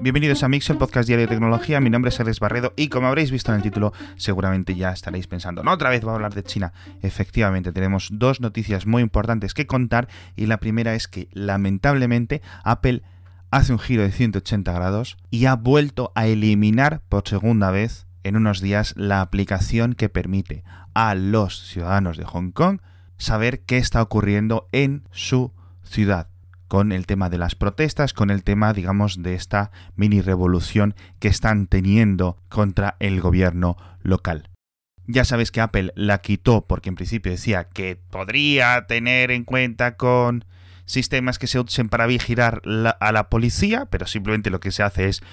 Bienvenidos a Mix, el podcast diario de tecnología. Mi nombre es Alex Barredo y como habréis visto en el título, seguramente ya estaréis pensando, no, otra vez voy a hablar de China. Efectivamente, tenemos dos noticias muy importantes que contar y la primera es que, lamentablemente, Apple hace un giro de 180 grados y ha vuelto a eliminar por segunda vez en unos días la aplicación que permite a los ciudadanos de Hong Kong saber qué está ocurriendo en su ciudad, con el tema de las protestas, con el tema, digamos, de esta mini revolución que están teniendo contra el gobierno local. Ya sabéis que Apple la quitó porque en principio decía que podría tener en cuenta con sistemas que se usen para vigilar a la policía, pero simplemente lo que se hace es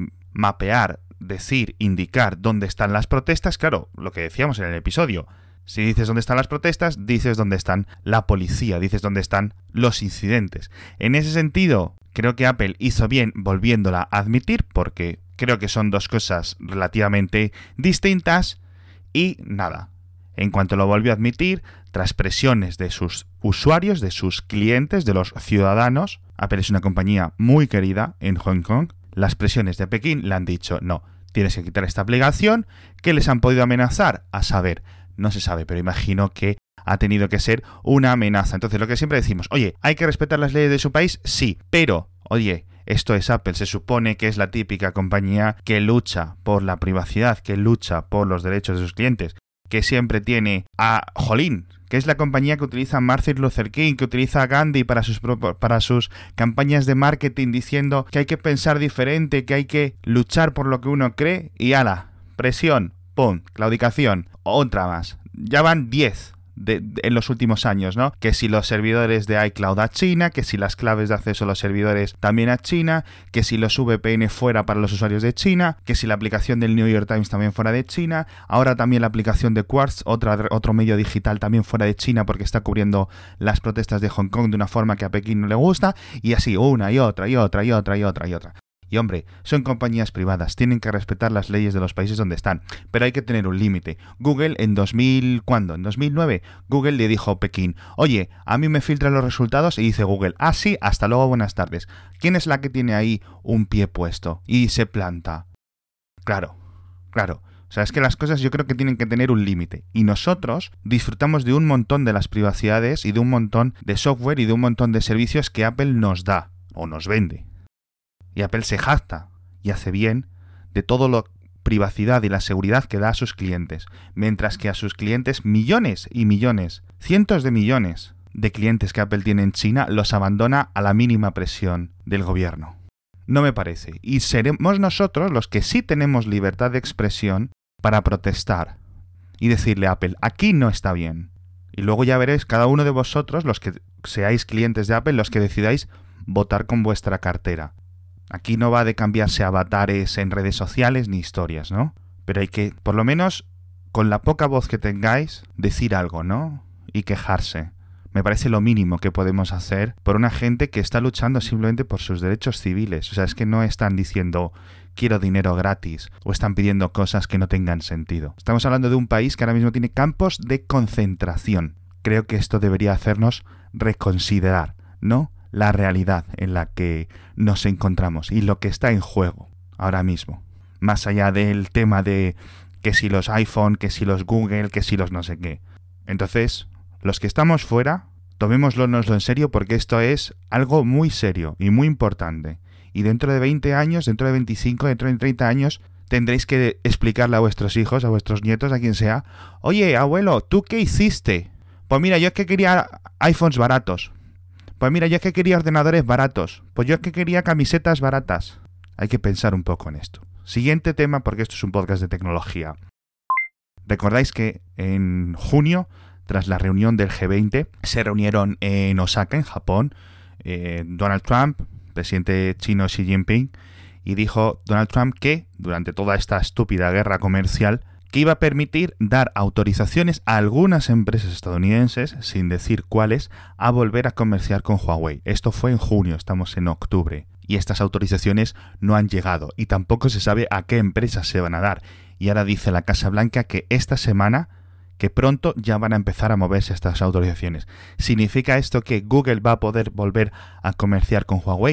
mapear, decir, indicar dónde están las protestas. Claro, lo que decíamos en el episodio. Si dices dónde están las protestas, dices dónde están la policía, dices dónde están los incidentes. En ese sentido, creo que Apple hizo bien volviéndola a admitir, porque creo que son dos cosas relativamente distintas. Y nada, en cuanto lo volvió a admitir, tras presiones de sus usuarios, de sus clientes, de los ciudadanos, Apple es una compañía muy querida en Hong Kong, las presiones de Pekín le han dicho, no, tienes que quitar esta aplicación. ¿Qué les han podido amenazar? A saber, no se sabe, pero imagino que ha tenido que ser una amenaza. Entonces, lo que siempre decimos, oye, ¿hay que respetar las leyes de su país? Sí, pero, oye, esto es Apple, se supone que es la típica compañía que lucha por la privacidad, que lucha por los derechos de sus clientes, que siempre tiene a Jolín, que es la compañía que utiliza a Martin Luther King, que utiliza a Gandhi para sus campañas de marketing, diciendo que hay que pensar diferente, que hay que luchar por lo que uno cree, y ala, presión, pum, claudicación, otra más. Ya van 10 en los últimos años, ¿no? Que si los servidores de iCloud a China, que si las claves de acceso a los servidores también a China, que si los VPN fuera para los usuarios de China, que si la aplicación del New York Times también fuera de China, ahora también la aplicación de Quartz, otro medio digital también fuera de China porque está cubriendo las protestas de Hong Kong de una forma que a Pekín no le gusta, y así una y otra y otra y otra y otra y otra. Y hombre, son compañías privadas, tienen que respetar las leyes de los países donde están, pero hay que tener un límite. Google en 2009, Google le dijo a Pekín, oye, a mí me filtran los resultados, y dice Google, ah sí, hasta luego, buenas tardes. ¿Quién es la que tiene ahí un pie puesto? Y se planta. Claro. O sea, es que las cosas yo creo que tienen que tener un límite. Y nosotros disfrutamos de un montón de las privacidades y de un montón de software y de un montón de servicios que Apple nos da o nos vende. Y Apple se jacta, y hace bien, de todo la privacidad y la seguridad que da a sus clientes, mientras que a sus clientes millones y millones, cientos de millones de clientes que Apple tiene en China los abandona a la mínima presión del gobierno. No me parece. Y seremos nosotros los que sí tenemos libertad de expresión para protestar y decirle a Apple, aquí no está bien. Y luego ya veréis cada uno de vosotros, los que seáis clientes de Apple, los que decidáis votar con vuestra cartera. Aquí no va de cambiarse avatares en redes sociales ni historias, ¿no? Pero hay que, por lo menos, con la poca voz que tengáis, decir algo, ¿no? Y quejarse. Me parece lo mínimo que podemos hacer por una gente que está luchando simplemente por sus derechos civiles. O sea, es que no están diciendo quiero dinero gratis o están pidiendo cosas que no tengan sentido. Estamos hablando de un país que ahora mismo tiene campos de concentración. Creo que esto debería hacernos reconsiderar, ¿no?, la realidad en la que nos encontramos y lo que está en juego ahora mismo. Más allá del tema de que si los iPhone, que si los Google, que si los no sé qué. Entonces, los que estamos fuera, tomémoslo en serio porque esto es algo muy serio y muy importante. Y dentro de 20 años, dentro de 25, dentro de 30 años, tendréis que explicarle a vuestros hijos, a vuestros nietos, a quien sea, oye, abuelo, ¿tú qué hiciste? Pues mira, yo es que quería iPhones baratos. Pues mira, yo es que quería ordenadores baratos. Pues yo es que quería camisetas baratas. Hay que pensar un poco en esto. Siguiente tema, porque esto es un podcast de tecnología. ¿Recordáis que en junio, tras la reunión del G20, se reunieron en Osaka, en Japón, Donald Trump, presidente chino Xi Jinping, y dijo Donald Trump que, durante toda esta estúpida guerra comercial, que iba a permitir dar autorizaciones a algunas empresas estadounidenses, sin decir cuáles, a volver a comerciar con Huawei. Esto fue en junio, estamos en octubre. Y estas autorizaciones no han llegado. Y tampoco se sabe a qué empresas se van a dar. Y ahora dice la Casa Blanca que esta semana, que pronto ya van a empezar a moverse estas autorizaciones. ¿Significa esto que Google va a poder volver a comerciar con Huawei?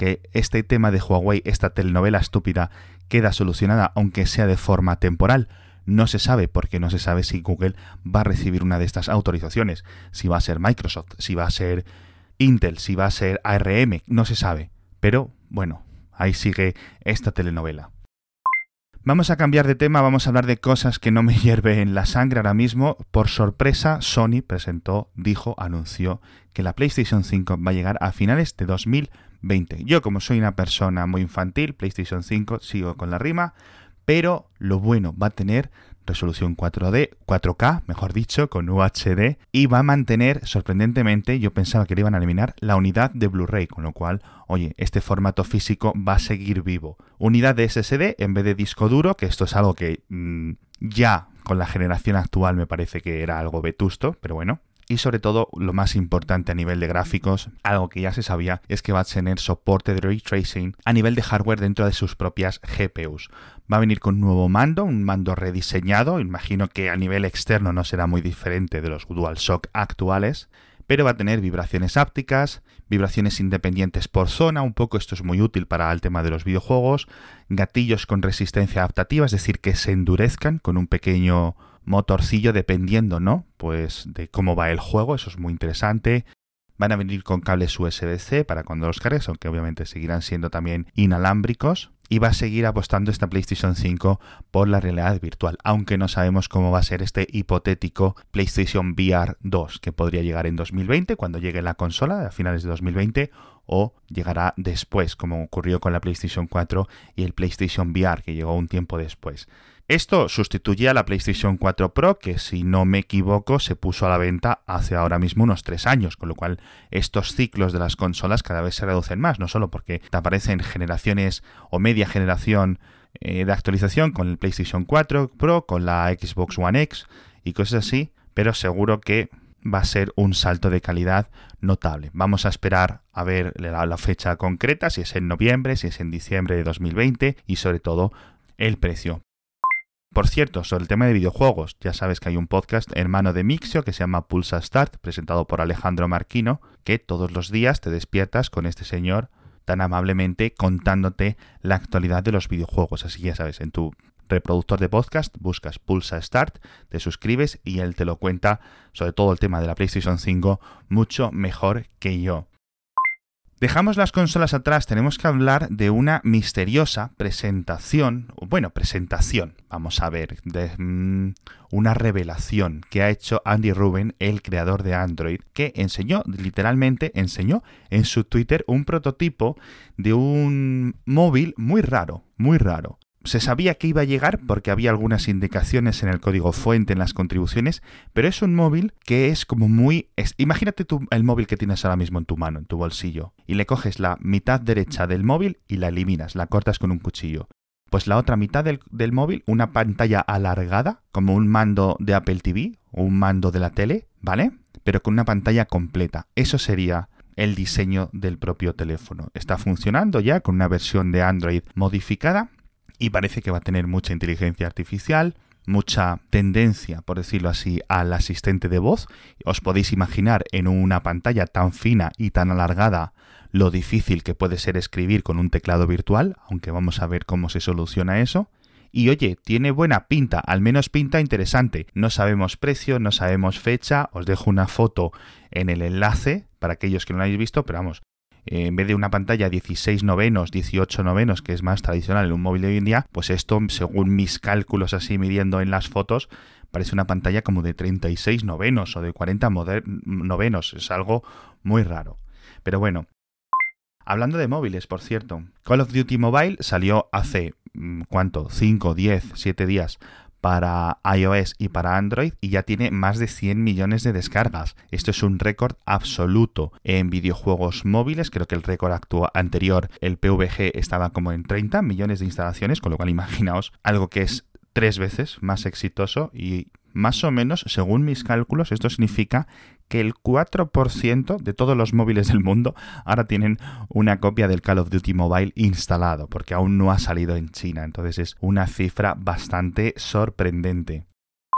que este tema de Huawei, esta telenovela estúpida, queda solucionada, aunque sea de forma temporal. No se sabe, porque no se sabe si Google va a recibir una de estas autorizaciones, si va a ser Microsoft, si va a ser Intel, si va a ser ARM, no se sabe. Pero, bueno, ahí sigue esta telenovela. Vamos a cambiar de tema, vamos a hablar de cosas que no me hierven la sangre ahora mismo. Por sorpresa, Sony anunció que la PlayStation 5 va a llegar a finales de 2020. Yo, como soy una persona muy infantil, PlayStation 5, sigo con la rima, pero lo bueno, va a tener resolución 4K, mejor dicho, con UHD, y va a mantener, sorprendentemente, yo pensaba que le iban a eliminar la unidad de Blu-ray, con lo cual, oye, este formato físico va a seguir vivo. Unidad de SSD en vez de disco duro, que esto es algo que ya con la generación actual me parece que era algo vetusto, pero bueno. Y sobre todo, lo más importante a nivel de gráficos, algo que ya se sabía, es que va a tener soporte de ray tracing a nivel de hardware dentro de sus propias GPUs. Va a venir con un nuevo mando, un mando rediseñado, imagino que a nivel externo no será muy diferente de los DualShock actuales, pero va a tener vibraciones ápticas, vibraciones independientes por zona, un poco esto es muy útil para el tema de los videojuegos, gatillos con resistencia adaptativa, es decir, que se endurezcan con un pequeño motorcillo dependiendo, ¿no? Pues de cómo va el juego, eso es muy interesante. Van a venir con cables USB-C para cuando los cargues, aunque obviamente seguirán siendo también inalámbricos. Y va a seguir apostando esta PlayStation 5 por la realidad virtual, aunque no sabemos cómo va a ser este hipotético PlayStation VR 2, que podría llegar en 2020, cuando llegue la consola, a finales de 2020, o llegará después, como ocurrió con la PlayStation 4 y el PlayStation VR, que llegó un tiempo después. Esto sustituye a la PlayStation 4 Pro, que si no me equivoco se puso a la venta hace ahora mismo unos 3 años, con lo cual estos ciclos de las consolas cada vez se reducen más, no solo porque te aparecen generaciones o media generación de actualización con el PlayStation 4 Pro, con la Xbox One X y cosas así, pero seguro que va a ser un salto de calidad notable. Vamos a esperar a ver la fecha concreta, si es en noviembre, si es en diciembre de 2020 y sobre todo el precio. Por cierto, sobre el tema de videojuegos, ya sabes que hay un podcast hermano de Mixio que se llama Pulsa Start, presentado por Alejandro Marquino, que todos los días te despiertas con este señor tan amablemente contándote la actualidad de los videojuegos. Así que ya sabes, en tu reproductor de podcast buscas Pulsa Start, te suscribes y él te lo cuenta sobre todo el tema de la PlayStation 5 mucho mejor que yo. Dejamos las consolas atrás, tenemos que hablar de una misteriosa presentación, vamos a ver, de una revelación que ha hecho Andy Rubin, el creador de Android, que literalmente enseñó en su Twitter un prototipo de un móvil muy raro. Se sabía que iba a llegar porque había algunas indicaciones en el código fuente, en las contribuciones, pero es un móvil que es como imagínate el móvil que tienes ahora mismo en tu mano, en tu bolsillo, y le coges la mitad derecha del móvil y la eliminas, la cortas con un cuchillo. Pues la otra mitad del móvil, una pantalla alargada, como un mando de Apple TV o un mando de la tele, ¿vale? Pero con una pantalla completa. Eso sería el diseño del propio teléfono. Está funcionando ya con una versión de Android modificada, y parece que va a tener mucha inteligencia artificial, mucha tendencia, por decirlo así, al asistente de voz. Os podéis imaginar en una pantalla tan fina y tan alargada lo difícil que puede ser escribir con un teclado virtual, aunque vamos a ver cómo se soluciona eso. Y oye, tiene buena pinta, al menos pinta interesante. No sabemos precio, no sabemos fecha, os dejo una foto en el enlace para aquellos que no lo hayáis visto, pero vamos. En vez de una pantalla 16:9, 18:9, que es más tradicional en un móvil de hoy en día, pues esto, según mis cálculos así midiendo en las fotos, parece una pantalla como de 36:9 o de 40:9. Es algo muy raro. Pero bueno, hablando de móviles, por cierto, Call of Duty Mobile salió hace, 5, 10, 7 días para iOS y para Android y ya tiene más de 100 millones de descargas. Esto es un récord absoluto en videojuegos móviles. Creo que el récord anterior, el PUBG, estaba como en 30 millones de instalaciones, con lo cual imaginaos algo que es 3 veces más exitoso y más o menos, según mis cálculos, esto significa que el 4% de todos los móviles del mundo ahora tienen una copia del Call of Duty Mobile instalado, porque aún no ha salido en China. Entonces es una cifra bastante sorprendente.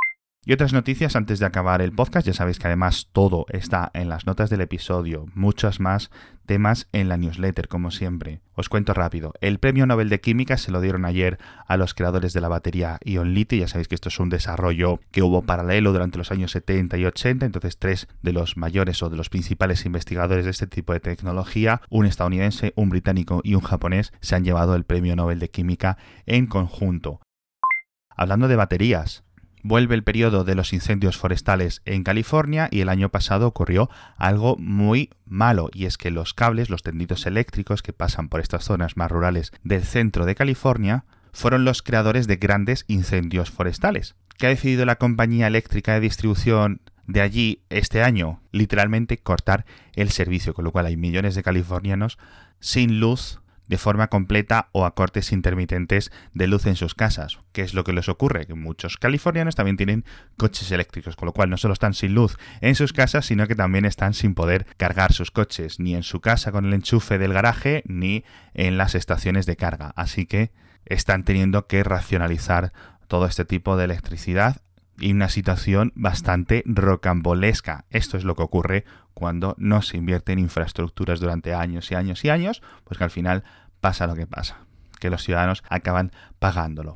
Y otras noticias antes de acabar el podcast, ya sabéis que además todo está en las notas del episodio, muchos más temas en la newsletter, como siempre. Os cuento rápido, el Premio Nobel de Química se lo dieron ayer a los creadores de la batería ion-litio, ya sabéis que esto es un desarrollo que hubo paralelo durante los años 70 y 80, entonces 3 de los mayores o de los principales investigadores de este tipo de tecnología, un estadounidense, un británico y un japonés, se han llevado el Premio Nobel de Química en conjunto. Hablando de baterías, vuelve el periodo de los incendios forestales en California y el año pasado ocurrió algo muy malo, y es que los cables, los tendidos eléctricos que pasan por estas zonas más rurales del centro de California, fueron los creadores de grandes incendios forestales. ¿Qué ha decidido la compañía eléctrica de distribución de allí este año? Literalmente cortar el servicio, con lo cual hay millones de californianos sin luz de forma completa o a cortes intermitentes de luz en sus casas. ¿Qué es lo que les ocurre? Que muchos californianos también tienen coches eléctricos, con lo cual no solo están sin luz en sus casas, sino que también están sin poder cargar sus coches, ni en su casa con el enchufe del garaje, ni en las estaciones de carga. Así que están teniendo que racionalizar todo este tipo de electricidad y una situación bastante rocambolesca. Esto es lo que ocurre cuando no se invierte en infraestructuras durante años y años y años, pues que al final pasa lo que pasa, que los ciudadanos acaban pagándolo.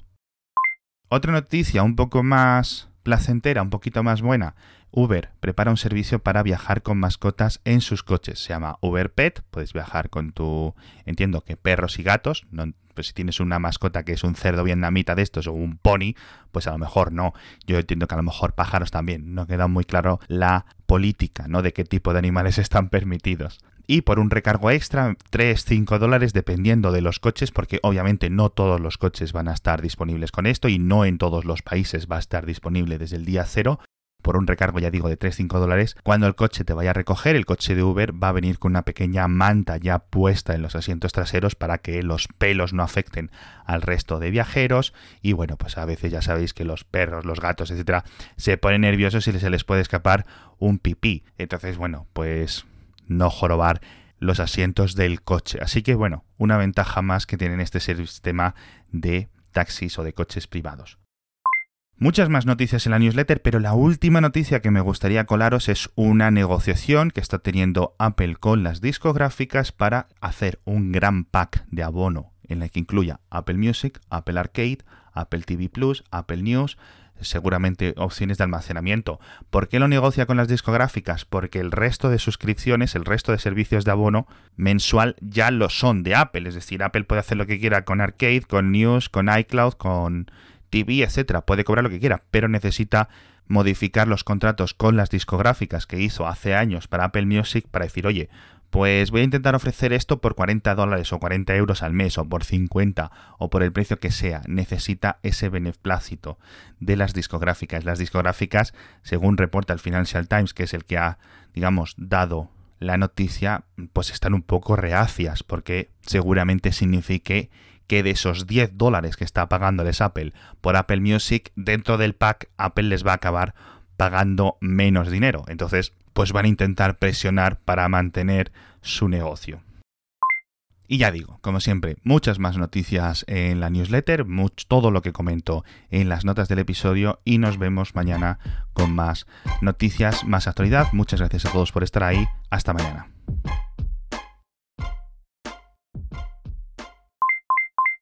Otra noticia un poco más placentera, un poquito más buena. Uber prepara un servicio para viajar con mascotas en sus coches. Se llama Uber Pet. Puedes viajar con entiendo que perros y gatos. No, pues si tienes una mascota que es un cerdo vietnamita de estos o un pony, pues a lo mejor no. Yo entiendo que a lo mejor pájaros también. No queda muy claro la política, ¿no? De qué tipo de animales están permitidos. Y por un recargo extra, $3-5 dependiendo de los coches, porque obviamente no todos los coches van a estar disponibles con esto y no en todos los países va a estar disponible desde el día 0. Por un recargo, ya digo, de $3-5, cuando el coche te vaya a recoger, el coche de Uber va a venir con una pequeña manta ya puesta en los asientos traseros para que los pelos no afecten al resto de viajeros. Y bueno, pues a veces ya sabéis que los perros, los gatos, etcétera, se ponen nerviosos y se les puede escapar un pipí. Entonces, bueno, pues no jorobar los asientos del coche. Así que bueno, una ventaja más que tienen este sistema de taxis o de coches privados. Muchas más noticias en la newsletter, pero la última noticia que me gustaría colaros es una negociación que está teniendo Apple con las discográficas para hacer un gran pack de abono en la que incluya Apple Music, Apple Arcade, Apple TV Plus, Apple News, seguramente opciones de almacenamiento. ¿Por qué lo negocia con las discográficas? Porque el resto de suscripciones, el resto de servicios de abono mensual ya lo son de Apple. Es decir, Apple puede hacer lo que quiera con Arcade, con News, con iCloud, con TV, etcétera. Puede cobrar lo que quiera, pero necesita modificar los contratos con las discográficas que hizo hace años para Apple Music para decir, oye, pues voy a intentar ofrecer esto por $40 o 40 euros al mes o por 50 o por el precio que sea. Necesita ese beneplácito de las discográficas. Las discográficas, según reporta el Financial Times, que es el que ha, digamos, dado la noticia, pues están un poco reacias porque seguramente signifique que de esos $10 que está pagándoles Apple por Apple Music, dentro del pack Apple les va a acabar pagando menos dinero. Entonces, pues van a intentar presionar para mantener su negocio. Y ya digo, como siempre, muchas más noticias en la newsletter, todo lo que comento en las notas del episodio, y nos vemos mañana con más noticias, más actualidad. Muchas gracias a todos por estar ahí. Hasta mañana.